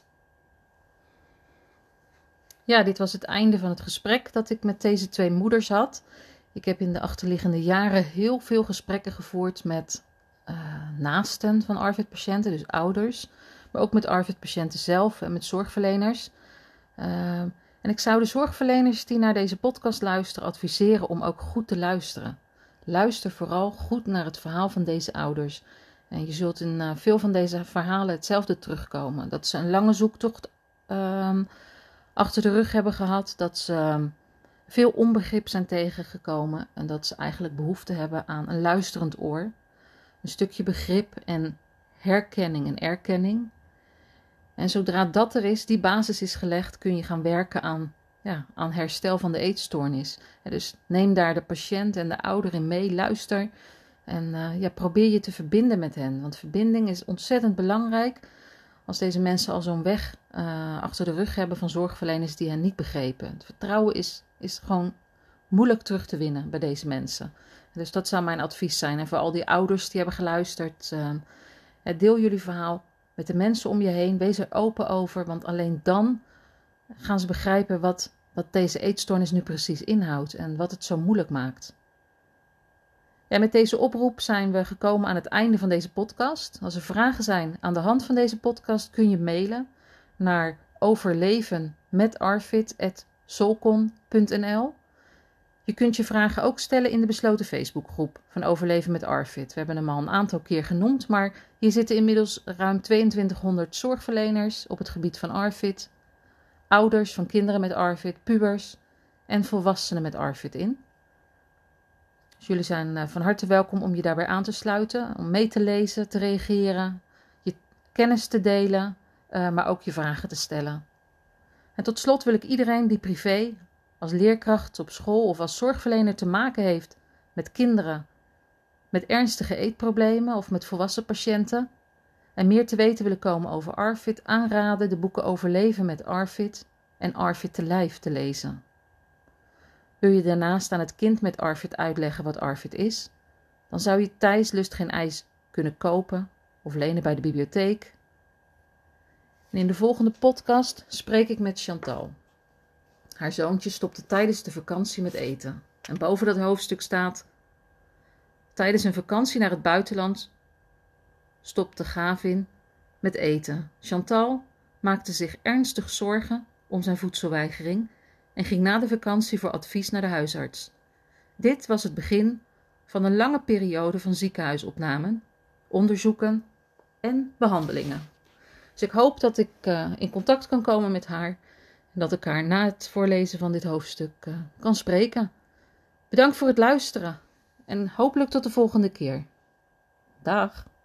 Ja, dit was het einde van het gesprek dat ik met deze 2 moeders had. Ik heb in de achterliggende jaren heel veel gesprekken gevoerd met naasten van ARVID-patiënten, dus ouders. Maar ook met ARVID-patiënten zelf en met zorgverleners. En ik zou de zorgverleners die naar deze podcast luisteren adviseren om ook goed te luisteren. Luister vooral goed naar het verhaal van deze ouders. En je zult in veel van deze verhalen hetzelfde terugkomen. Dat ze een lange zoektocht achter de rug hebben gehad. Dat ze veel onbegrip zijn tegengekomen. En dat ze eigenlijk behoefte hebben aan een luisterend oor. Een stukje begrip en herkenning en erkenning. En zodra dat er is, die basis is gelegd, kun je gaan werken aan herstel van de eetstoornis. Dus neem daar de patiënt en de ouder in mee, luister en probeer je te verbinden met hen. Want verbinding is ontzettend belangrijk als deze mensen al zo'n weg achter de rug hebben van zorgverleners die hen niet begrepen. Het vertrouwen is gewoon moeilijk terug te winnen bij deze mensen. Dus dat zou mijn advies zijn. En voor al die ouders die hebben geluisterd, deel jullie verhaal met de mensen om je heen. Wees er open over, want alleen dan gaan ze begrijpen wat deze eetstoornis nu precies inhoudt en wat het zo moeilijk maakt. Ja, met deze oproep zijn we gekomen aan het einde van deze podcast. Als er vragen zijn aan de hand van deze podcast, kun je mailen naar overlevenmetarvid@solcon.nl. Je kunt je vragen ook stellen in de besloten Facebookgroep van Overleven met Arvid. We hebben hem al een aantal keer genoemd, maar hier zitten inmiddels ruim 2200 zorgverleners op het gebied van Arvid, ouders van kinderen met Arvid, pubers en volwassenen met Arvid in. Dus jullie zijn van harte welkom om je daarbij aan te sluiten, om mee te lezen, te reageren, je kennis te delen, maar ook je vragen te stellen. En tot slot wil ik iedereen die privé, als leerkracht op school of als zorgverlener te maken heeft met kinderen met ernstige eetproblemen of met volwassen patiënten en meer te weten willen komen over Arvid, aanraden de boeken Overleven met Arvid en Arvid te lijf te lezen. Wil je daarnaast aan het kind met Arvid uitleggen wat Arvid is, dan zou je Thijs Lust Geen IJs kunnen kopen of lenen bij de bibliotheek. En in de volgende podcast spreek ik met Chantal. Haar zoontje stopte tijdens de vakantie met eten. En boven dat hoofdstuk staat: tijdens een vakantie naar het buitenland stopte Gavin met eten. Chantal maakte zich ernstig zorgen om zijn voedselweigering en ging na de vakantie voor advies naar de huisarts. Dit was het begin van een lange periode van ziekenhuisopnamen, onderzoeken en behandelingen. Dus ik hoop dat ik in contact kan komen met haar en dat ik haar na het voorlezen van dit hoofdstuk kan spreken. Bedankt voor het luisteren en hopelijk tot de volgende keer. Dag!